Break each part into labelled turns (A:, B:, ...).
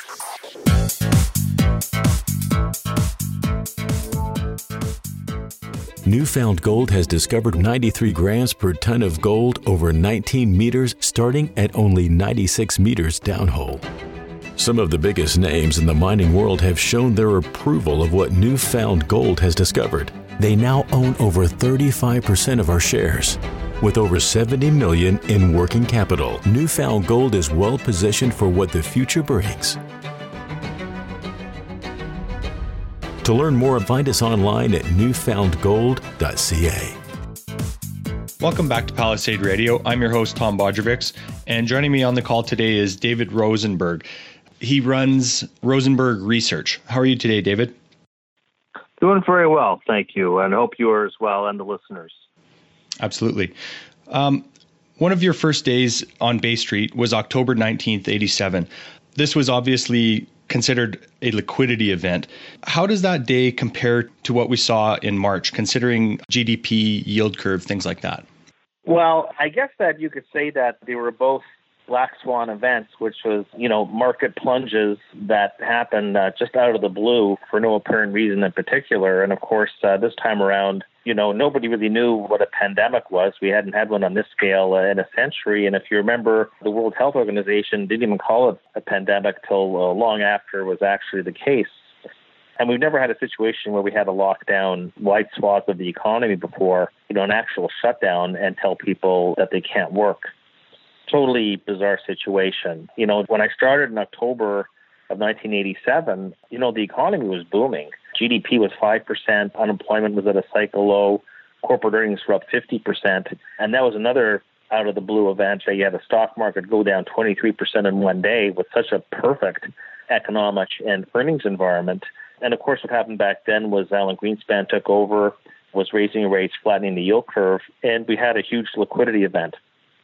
A: Newfound Gold has discovered 93 grams per ton of gold over 19 meters, starting at only 96 meters downhole. Some of the biggest names in the mining world have shown their approval of what Newfound Gold has discovered. They now own over 35% of our shares. With over $70 million in working capital, Newfound Gold is well positioned for what the future brings. To learn more, find us online at newfoundgold.ca.
B: Welcome back to Palisade Radio. I'm your host, Tom Bodrovics, and joining me on the call today is David Rosenberg. He runs Rosenberg Research. How are you today, David?
C: Doing very well, thank you, and hope you are as well, and the listeners.
B: Absolutely. One of your first days on Bay Street was October 19th, 87. This was obviously considered a liquidity event. How does that day compare to what we saw in March, considering GDP, yield curve, things like that?
C: Well, I guess that you could say that they were both black swan events, which was, market plunges that happened just out of the blue for no apparent reason in particular. And of course, this time around, nobody really knew what a pandemic was. We hadn't had one on this scale in a century. And if you remember, the World Health Organization didn't even call it a pandemic till long after it was actually the case. And we've never had a situation where we had to lock down wide swaths of the economy before, an actual shutdown and tell people that they can't work. Totally bizarre situation. When I started in October of 1987, the economy was booming. GDP was 5%, unemployment was at a cycle low, corporate earnings were up 50%, and that was another out-of-the-blue event. You had the stock market go down 23% in one day with such a perfect economic and earnings environment. And of course, what happened back then was Alan Greenspan took over, was raising rates, flattening the yield curve, and we had a huge liquidity event.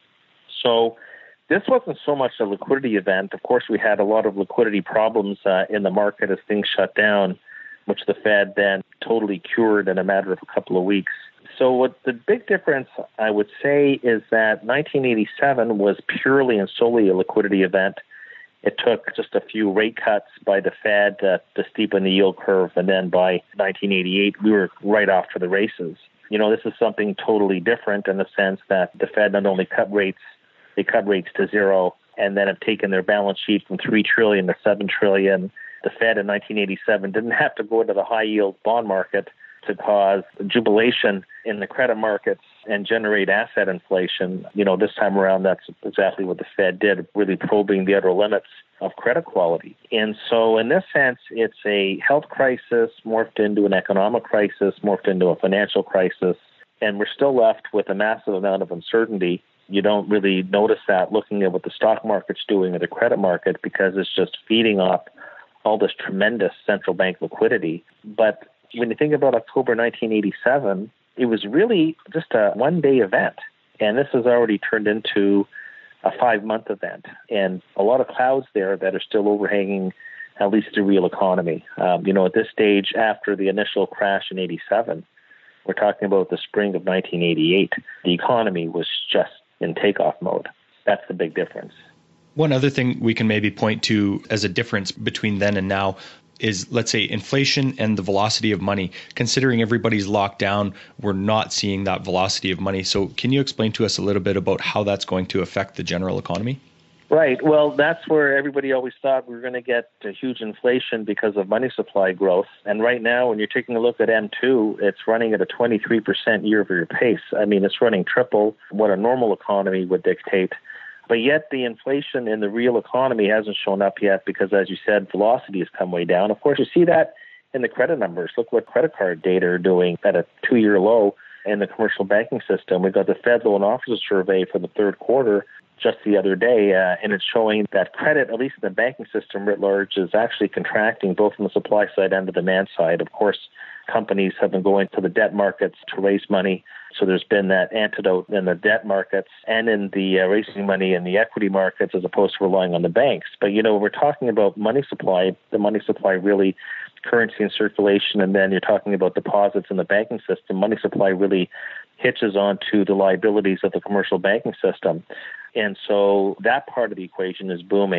C: So this wasn't so much a liquidity event. Of course, we had a lot of liquidity problems in the market as things shut down, which the Fed then totally cured in a matter of a couple of weeks. So what the big difference, I would say, is that 1987 was purely and solely a liquidity event. It took just a few rate cuts by the Fed to steepen the yield curve, and then by 1988, we were right off to the races. This is something totally different in the sense that the Fed not only cut rates, they cut rates to zero and then have taken their balance sheet from $3 trillion to $7 trillion. The Fed in 1987 didn't have to go into the high-yield bond market to cause jubilation in the credit markets and generate asset inflation. This time around, that's exactly what the Fed did, really probing the outer limits of credit quality. And so in this sense, it's a health crisis morphed into an economic crisis, morphed into a financial crisis, and we're still left with a massive amount of uncertainty. You don't really notice that looking at what the stock market's doing or the credit market because it's just feeding off all this tremendous central bank liquidity. But when you think about October 1987, it was really just a one-day event. And this has already turned into a 5-month event. And a lot of clouds there that are still overhanging at least the real economy. At this stage, after the initial crash in 87, we're talking about the spring of 1988. The economy was just in takeoff mode. That's the big difference.
B: One other thing we can maybe point to as a difference between then and now is, let's say, inflation and the velocity of money. Considering everybody's locked down, we're not seeing that velocity of money. So can you explain to us a little bit about how that's going to affect the general economy?
C: Right. Well, that's where everybody always thought we were going to get a huge inflation because of money supply growth. And right now, when you're taking a look at M2, it's running at a 23% year-over-year pace. I mean, it's running triple what a normal economy would dictate. But yet the inflation in the real economy hasn't shown up yet because, as you said, velocity has come way down. Of course, you see that in the credit numbers. Look what credit card data are doing at a 2-year low in the commercial banking system. We've got the Fed Loan Officer Survey for the third quarter just the other day, and it's showing that credit, at least in the banking system writ large, is actually contracting both on the supply side and the demand side. Of course, companies have been going to the debt markets to raise money. So there's been that antidote in the debt markets and in the raising money in the equity markets as opposed to relying on the banks. But, we're talking about money supply, the money supply really currency in circulation, and then you're talking about deposits in the banking system. Money supply really hitches onto the liabilities of the commercial banking system. And so that part of the equation is booming.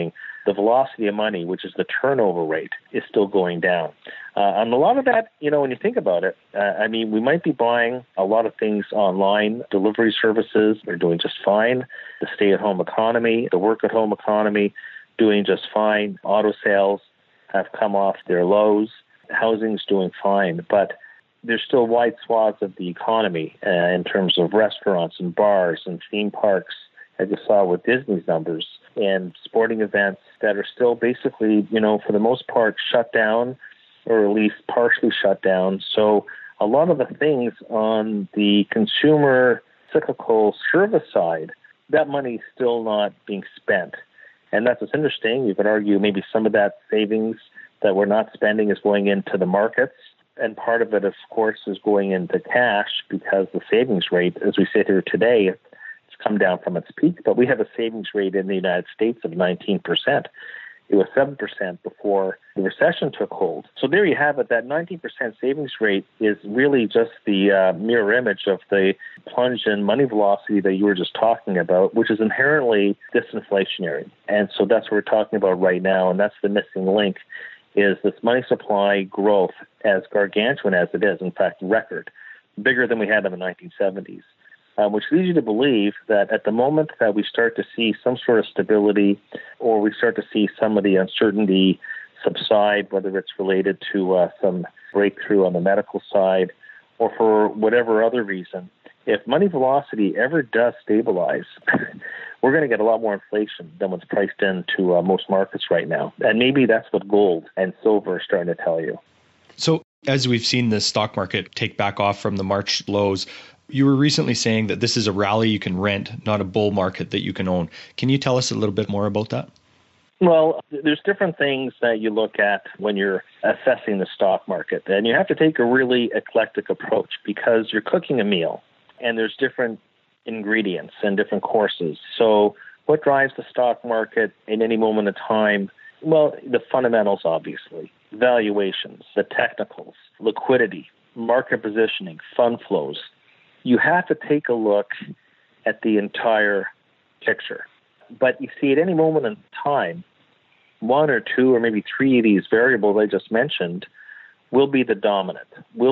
C: the velocity of money, which is the turnover rate, is still going down. And a lot of that, when you think about it, we might be buying a lot of things online. Delivery services are doing just fine. The stay-at-home economy, the work-at-home economy, doing just fine. Auto sales have come off their lows. Housing's doing fine. But there's still wide swaths of the economy in terms of restaurants and bars and theme parks, as you saw with Disney's numbers, and sporting events that are still basically, for the most part, shut down, or at least partially shut down. So a lot of the things on the consumer cyclical service side, that money is still not being spent. And that's what's interesting. You could argue maybe some of that savings that we're not spending is going into the markets. And part of it, of course, is going into cash because the savings rate, as we sit here today, it's come down from its peak. But we have a savings rate in the United States of 19%. It was 7% before the recession took hold. So there you have it. That 19% savings rate is really just the mirror image of the plunge in money velocity that you were just talking about, which is inherently disinflationary. And so that's what we're talking about right now, and that's the missing link, is this money supply growth, as gargantuan as it is, in fact, record, bigger than we had in the 1970s. Which leads you to believe that at the moment that we start to see some sort of stability, or we start to see some of the uncertainty subside, whether it's related to some breakthrough on the medical side, or for whatever other reason, if money velocity ever does stabilize, we're going to get a lot more inflation than what's priced into most markets right now. And maybe that's what gold and silver are starting to tell you.
B: So as we've seen the stock market take back off from the March lows, you were recently saying that this is a rally you can rent, not a bull market that you can own. Can you tell us a little bit more about that?
C: Well, there's different things that you look at when you're assessing the stock market. And you have to take a really eclectic approach because you're cooking a meal and there's different ingredients and different courses. So what drives the stock market in any moment of time? Well, the fundamentals, obviously, valuations, the technicals, liquidity, market positioning, fund flows. You have to take a look at the entire picture. But you see, at any moment in time, one or two or maybe three of these variables I just mentioned will be the dominant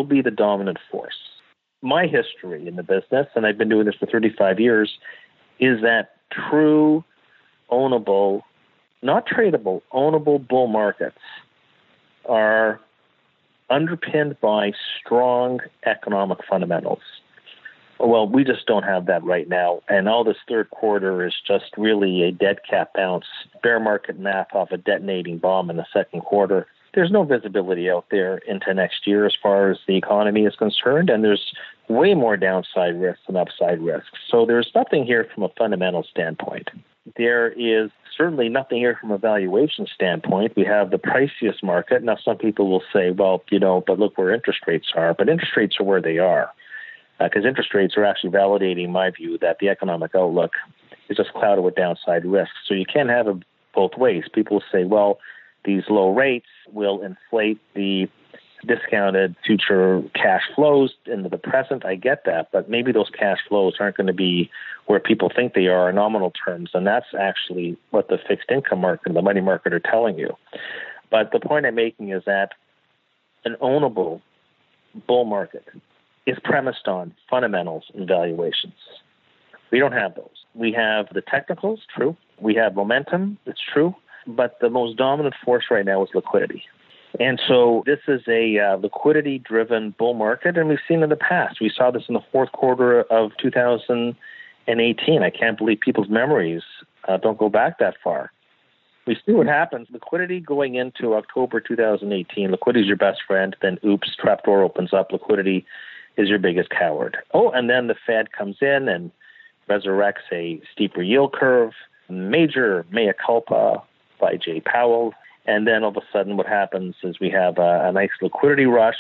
C: force. My history in the business, and I've been doing this for 35 years, is that true, ownable, not tradable, ownable bull markets are underpinned by strong economic fundamentals. Well, we just don't have that right now. And all this third quarter is just really a dead cat bounce, bear market math off a detonating bomb in the second quarter. There's no visibility out there into next year as far as the economy is concerned, and there's way more downside risks than upside risks. So there's nothing here from a fundamental standpoint. There is certainly nothing here from a valuation standpoint. We have the priciest market. Now, some people will say, well, but look where interest rates are. But interest rates are where they are. Because interest rates are actually validating my view that the economic outlook is just clouded with downside risks. So you can't have it both ways. People say, well, these low rates will inflate the discounted future cash flows into the present. I get that, but maybe those cash flows aren't going to be where people think they are in nominal terms, and that's actually what the fixed income market and the money market are telling you. But the point I'm making is that an ownable bull market is premised on fundamentals and valuations. We don't have those. We have the technicals, true. We have momentum, it's true. But the most dominant force right now is liquidity. And so this is a liquidity-driven bull market, and we've seen in the past. We saw this in the fourth quarter of 2018. I can't believe people's memories don't go back that far. We see what happens. Liquidity going into October 2018, liquidity is your best friend. Then, oops, trapdoor opens up. Liquidity is your biggest coward. Oh, and then the Fed comes in and resurrects a steeper yield curve, major mea culpa by Jay Powell. And then all of a sudden what happens is we have a nice liquidity rush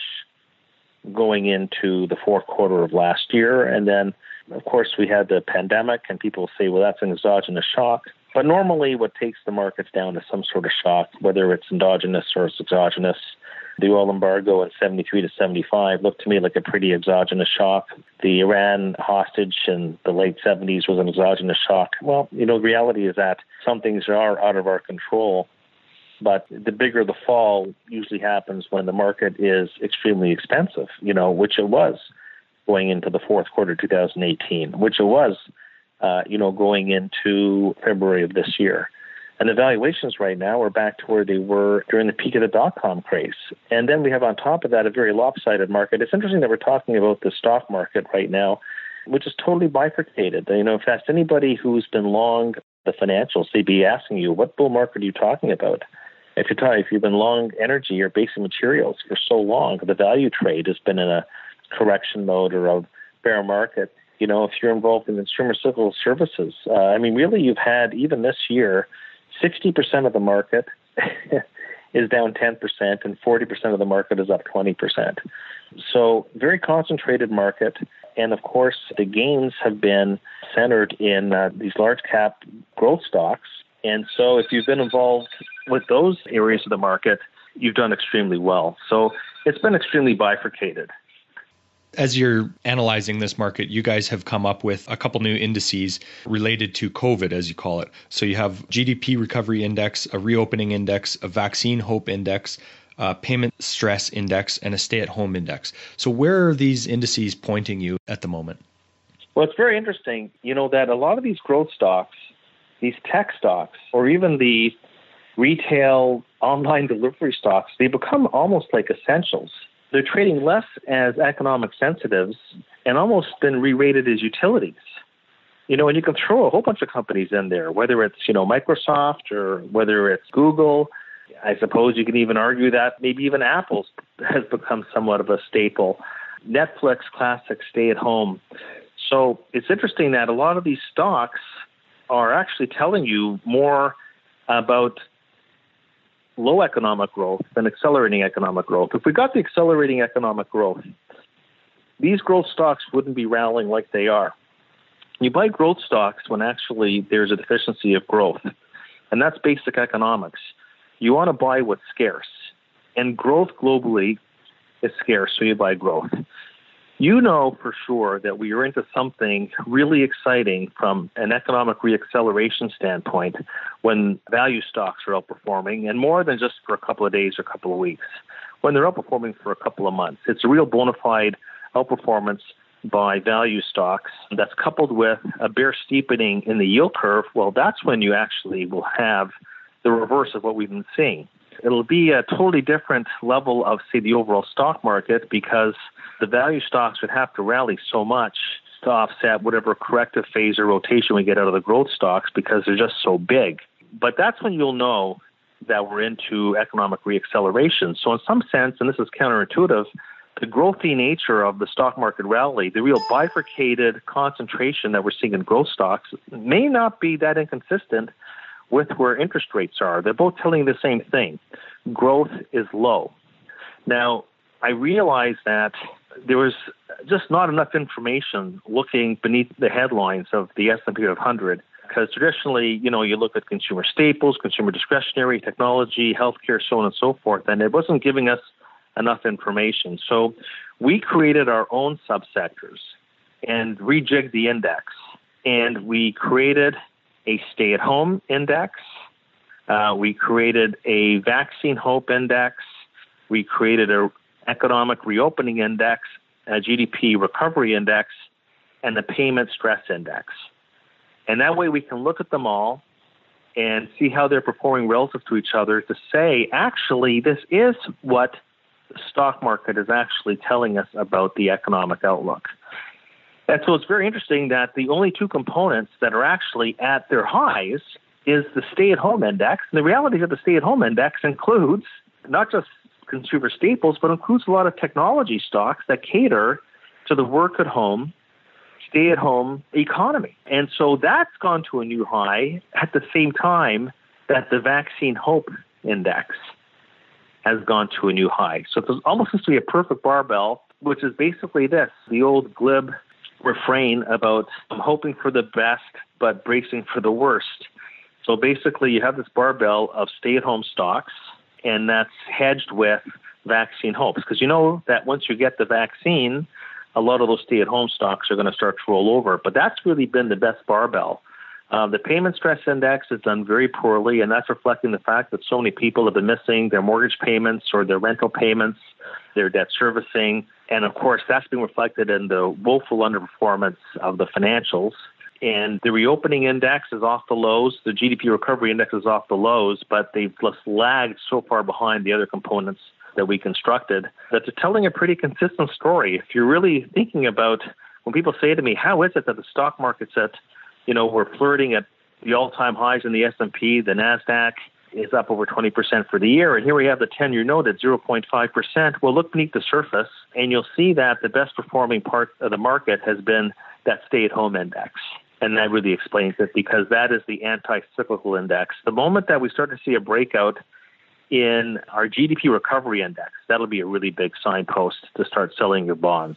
C: going into the fourth quarter of last year. And then, of course, we had the pandemic, and people say, well, that's an exogenous shock. But normally what takes the markets down is some sort of shock, whether it's endogenous or it's exogenous. The oil embargo in 73 to 75 looked to me like a pretty exogenous shock. The Iran hostage in the late 70s was an exogenous shock. Well, the reality is that some things are out of our control. But the bigger the fall usually happens when the market is extremely expensive, which it was going into the fourth quarter 2018, which it was, going into February of this year. And the valuations right now are back to where they were during the peak of the dot-com craze. And then we have on top of that a very lopsided market. It's interesting that we're talking about the stock market right now, which is totally bifurcated. If that's anybody who's been long the financials, they'd be asking you, what bull market are you talking about? If you've been long energy or basic materials for so long, the value trade has been in a correction mode or a bear market. If you're involved in consumer cyclical services, really you've had, even this year, 60% of the market is down 10% and 40% of the market is up 20%. So very concentrated market. And of course, the gains have been centered in these large cap growth stocks. And so if you've been involved with those areas of the market, you've done extremely well. So it's been extremely bifurcated.
B: As you're analyzing this market, you guys have come up with a couple new indices related to COVID, as you call it. So you have GDP recovery index, a reopening index, a vaccine hope index, a payment stress index, and a stay-at-home index. So where are these indices pointing you at the moment?
C: Well, it's very interesting, that a lot of these growth stocks, these tech stocks, or even the retail online delivery stocks, they become almost like essentials. They're trading less as economic sensitives and almost been re-rated as utilities. And you can throw a whole bunch of companies in there, whether it's, Microsoft or whether it's Google. I suppose you can even argue that maybe even Apple has become somewhat of a staple. Netflix, classic, stay at home. So it's interesting that a lot of these stocks are actually telling you more about low economic growth than accelerating economic growth. If we got the accelerating economic growth, these growth stocks wouldn't be rallying like they are. You buy growth stocks when actually there's a deficiency of growth, and that's basic economics. You want to buy what's scarce, and growth globally is scarce, so you buy growth. For sure that we are into something really exciting from an economic reacceleration standpoint when value stocks are outperforming, and more than just for a couple of days or a couple of weeks, when they're outperforming for a couple of months. It's a real bona fide outperformance by value stocks that's coupled with a bear steepening in the yield curve. Well, that's when you actually will have the reverse of what we've been seeing. It'll be a totally different level of, say, the overall stock market, because the value stocks would have to rally so much to offset whatever corrective phase or rotation we get out of the growth stocks, because they're just so big. But that's when you'll know that we're into economic reacceleration. So in some sense, and this is counterintuitive, the growthy nature of the stock market rally, the real bifurcated concentration that we're seeing in growth stocks, may not be that inconsistent with where interest rates are. They're both telling the same thing. Growth is low. Now, I realize that there was just not enough information looking beneath the headlines of the S&P 500, because traditionally, you look at consumer staples, consumer discretionary, technology, healthcare, so on and so forth, and it wasn't giving us enough information. So we created our own subsectors and rejigged the index, and we created a stay-at-home index. We created a vaccine hope index. We created a economic reopening index, a GDP recovery index, and the payment stress index. And that way we can look at them all and see how they're performing relative to each other to say, actually, this is what the stock market is actually telling us about the economic outlook. And so it's very interesting that the only two components that are actually at their highs is the stay-at-home index. And the reality is that the stay-at-home index includes not just consumer staples, but includes a lot of technology stocks that cater to the work-at-home, stay-at-home economy. And so that's gone to a new high at the same time that the vaccine hope index has gone to a new high. So it almost seems to be a perfect barbell, which is basically this, the old glib refrain about hoping for the best but bracing for the worst. So basically you have this barbell of stay-at-home stocks, and that's hedged with vaccine hopes. Because you know that once you get the vaccine, a lot of those stay-at-home stocks are going to start to roll over. But that's really been the best barbell. The payment stress index has done very poorly, and that's reflecting the fact that so many people have been missing their mortgage payments or their rental payments, their debt servicing. And, of course, that's been reflected in the woeful underperformance of the financials. And the reopening index is off the lows. The GDP recovery index is off the lows, but they've just lagged so far behind the other components that we constructed that they're telling a pretty consistent story. If you're really thinking about when people say to me, how is it that the stock market's at, we're flirting at the all-time highs in the S&P, the NASDAQ is up over 20% for the year, and here we have the 10-year note at 0.5%. Well, look beneath the surface, and you'll see that the best performing part of the market has been that stay-at-home index. And that really explains it, because that is the anti-cyclical index. The moment that we start to see a breakout in our GDP recovery index, that'll be a really big signpost to start selling your bonds.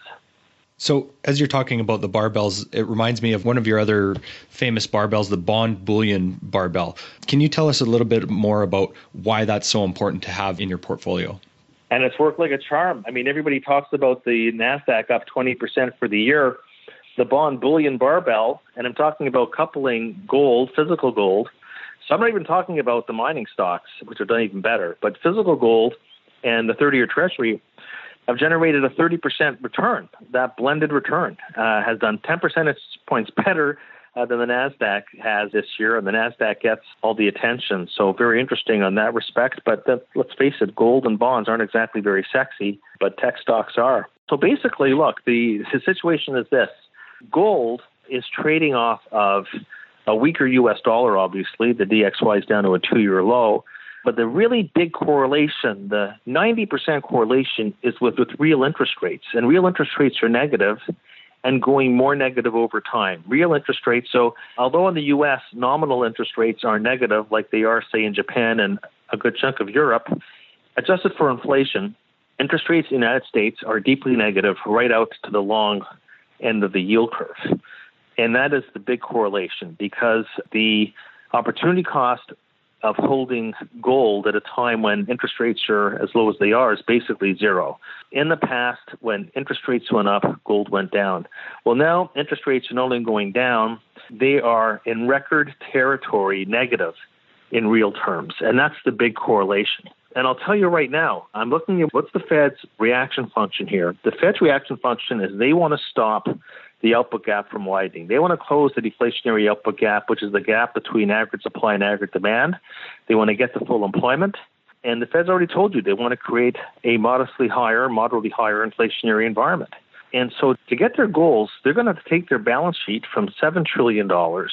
B: So as you're talking about the barbells, it reminds me of one of your other famous barbells, the bond bullion barbell. Can you tell us a little bit more about why that's so important to have in your portfolio?
C: And it's worked like a charm. I mean, everybody talks about the NASDAQ up 20% for the year. The bond bullion barbell, and I'm talking about coupling gold, physical gold. So I'm not even talking about the mining stocks, which have done even better, but physical gold and the 30-year treasury have generated a 30% return. That blended return has done 10 percentage points better than the NASDAQ has this year, and the NASDAQ gets all the attention. So very interesting on that respect. But let's face it, gold and bonds aren't exactly very sexy, but tech stocks are. So basically, look, the situation is this. Gold is trading off of a weaker U.S. dollar, obviously. The DXY is down to a 2-year low. But the really big correlation, the 90% correlation, is with real interest rates. And real interest rates are negative and going more negative over time. Real interest rates, so although in the U.S. nominal interest rates are negative, like they are, say, in Japan and a good chunk of Europe, adjusted for inflation, interest rates in the United States are deeply negative right out to the long end of the yield curve. And that is the big correlation, because the opportunity cost of holding gold at a time when interest rates are as low as they are is basically zero. In the past, when interest rates went up, gold went down. Well, now interest rates are not only going down, they are in record territory negative in real terms. And that's the big correlation. And I'll tell you right now, I'm looking at what's the Fed's reaction function here. The Fed's reaction function is they want to stop the output gap from widening. They want to close the deflationary output gap, which is the gap between aggregate supply and aggregate demand. They want to get to full employment. And the Fed's already told you they want to create a moderately higher inflationary environment. And so to get their goals, they're going to have to take their balance sheet from $7 trillion to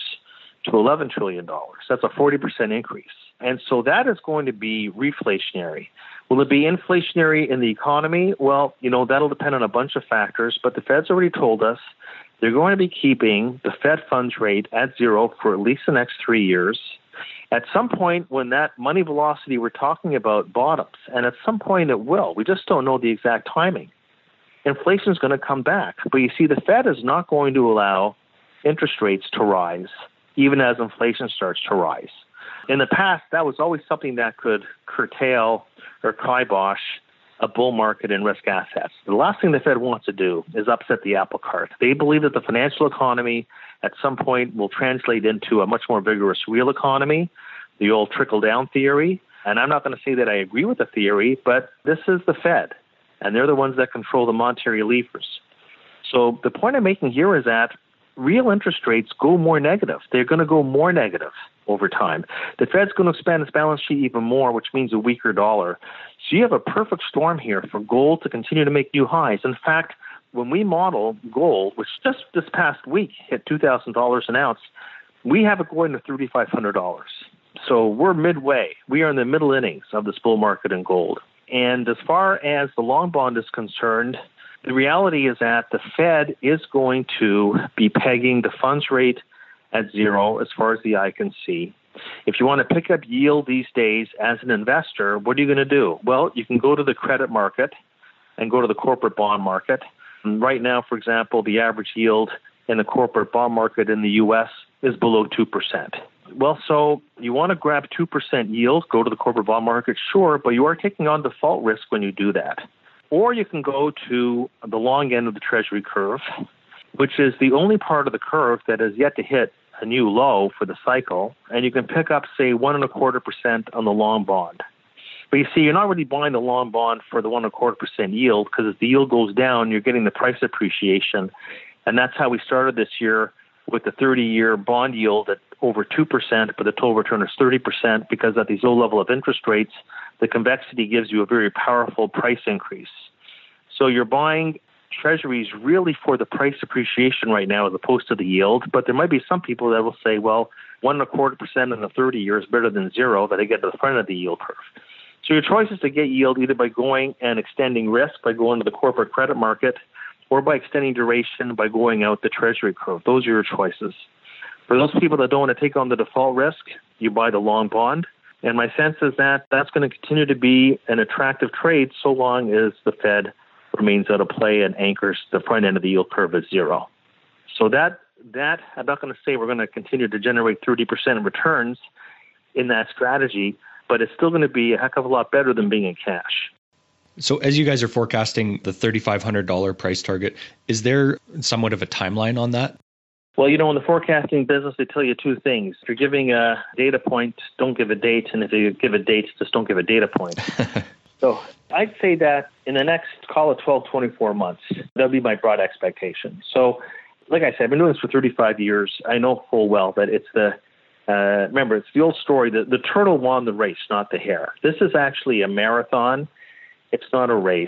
C: $11 trillion. That's a 40% increase. And so that is going to be reflationary. Will it be inflationary in the economy? Well, that'll depend on a bunch of factors, but the Fed's already told us they're going to be keeping the Fed funds rate at zero for at least the next 3 years. At some point when that money velocity we're talking about bottoms, and at some point it will, we just don't know the exact timing, inflation is going to come back. But you see, the Fed is not going to allow interest rates to rise, even as inflation starts to rise. In the past, that was always something that could curtail or kibosh a bull market in risk assets. The last thing the Fed wants to do is upset the apple cart. They believe that the financial economy at some point will translate into a much more vigorous real economy, the old trickle-down theory. And I'm not going to say that I agree with the theory, but this is the Fed, and they're the ones that control the monetary levers. So the point I'm making here is that real interest rates go more negative. They're going to go more negative over time. The Fed's going to expand its balance sheet even more, which means a weaker dollar. So you have a perfect storm here for gold to continue to make new highs. In fact, when we model gold, which just this past week hit $2,000 an ounce, we have it going to $3,500. So we're midway. We are in the middle innings of this bull market in gold. And as far as the long bond is concerned, the reality is that the Fed is going to be pegging the funds rate at zero as far as the eye can see. If you want to pick up yield these days as an investor, what are you going to do? Well, you can go to the credit market and go to the corporate bond market. And right now, for example, the average yield in the corporate bond market in the U.S. is below 2%. Well, so you want to grab 2% yield, go to the corporate bond market, sure, but you are taking on default risk when you do that. Or you can go to the long end of the Treasury curve, which is the only part of the curve that has yet to hit a new low for the cycle, and you can pick up, say, 1.25% on the long bond. But you see, you're not really buying the long bond for the 1.25% yield, because as the yield goes down, you're getting the price appreciation. And that's how we started this year with the 30-year bond yield at over 2%, but the total return is 30%, because at these low level of interest rates, the convexity gives you a very powerful price increase. So you're buying Treasuries really for the price appreciation right now as opposed to the yield, but there might be some people that will say, well, 1.25% in the 30 years is better than zero, that I get to the front of the yield curve. So your choice is to get yield either by going and extending risk, by going to the corporate credit market, or by extending duration by going out the Treasury curve. Those are your choices. For those people that don't want to take on the default risk, you buy the long bond. And my sense is that that's going to continue to be an attractive trade so long as the Fed remains out of play and anchors the front end of the yield curve at zero. So that I'm not going to say we're going to continue to generate 30% returns in that strategy, but it's still going to be a heck of a lot better than being in cash.
B: So as you guys are forecasting the $3,500 price target, is there somewhat of a timeline on that?
C: Well, in the forecasting business, they tell you two things. If you're giving a data point, don't give a date. And if you give a date, just don't give a data point. So I'd say that in the next, call it 12, 24 months, that'll be my broad expectation. So like I said, I've been doing this for 35 years. I know full well that it's remember, it's the old story that the turtle won the race, not the hare. This is actually a marathon. It's not a race.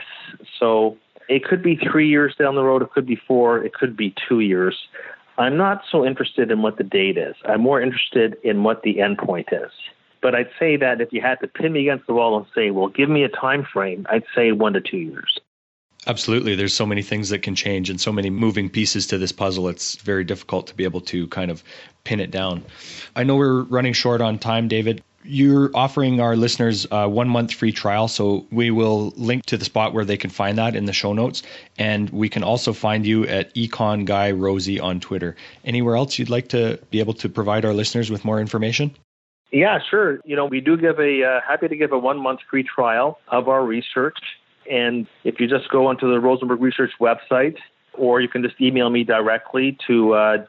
C: So it could be 3 years down the road. It could be 4. It could be 2 years. I'm not so interested in what the date is. I'm more interested in what the end point is. But I'd say that if you had to pin me against the wall and say, well, give me a time frame, I'd say 1 to 2 years.
B: Absolutely. There's so many things that can change and so many moving pieces to this puzzle. It's very difficult to be able to kind of pin it down. I know we're running short on time, David. You're offering our listeners a 1 month free trial, so we will link to the spot where they can find that in the show notes. And we can also find you at Econ Guy Rosie on Twitter. Anywhere else you'd like to be able to provide our listeners with more information?
C: Yeah, sure. We do give happy to give a 1 month free trial of our research. And if you just go onto the Rosenberg Research website, or you can just email me directly to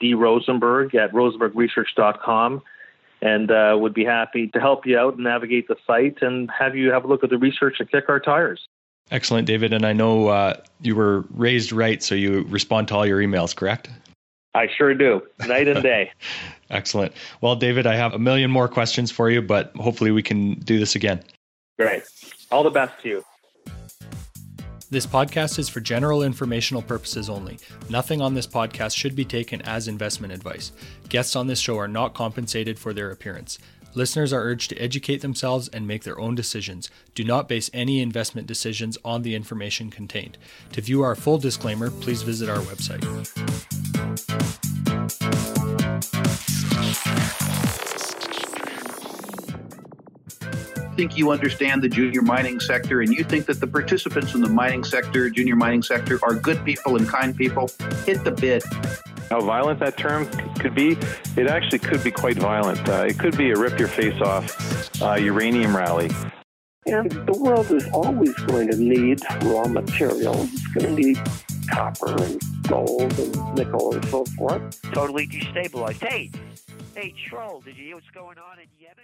C: drosenberg@rosenbergresearch.com, and would be happy to help you out and navigate the site and have you have a look at the research and kick our tires.
B: Excellent, David. And I know you were raised right, so you respond to all your emails, correct?
C: I sure do, night and day.
B: Excellent. Well, David, I have a million more questions for you, but hopefully we can do this again.
C: Great. All the best to you.
B: This podcast is for general informational purposes only. Nothing on this podcast should be taken as investment advice. Guests on this show are not compensated for their appearance. Listeners are urged to educate themselves and make their own decisions. Do not base any investment decisions on the information contained. To view our full disclaimer, please visit our website.
D: Think you understand the junior mining sector and you think that the participants in the mining sector, junior mining sector, are good people and kind people, hit the bid.
E: How violent that term could be, it actually could be quite violent. It could be a rip-your-face-off uranium rally.
F: And the world is always going to need raw materials. It's going to need copper and gold and nickel and so forth.
G: Totally destabilized. Hey, Troll, did you hear what's going on in Yemen?